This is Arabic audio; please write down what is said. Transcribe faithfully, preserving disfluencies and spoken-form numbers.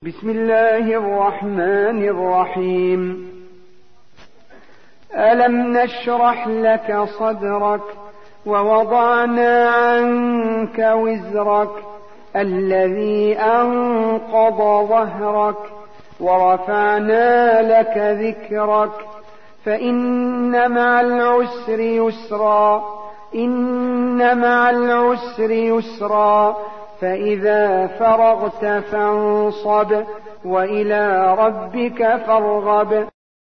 بسم الله الرحمن الرحيم. ألم نشرح لك صدرك ووضعنا عنك وزرك الذي أنقض ظهرك ورفعنا لك ذكرك فإن مع العسر يسرا إن مع العسر يسرا فإذا فرغت فانصب وإلى ربك فارغب.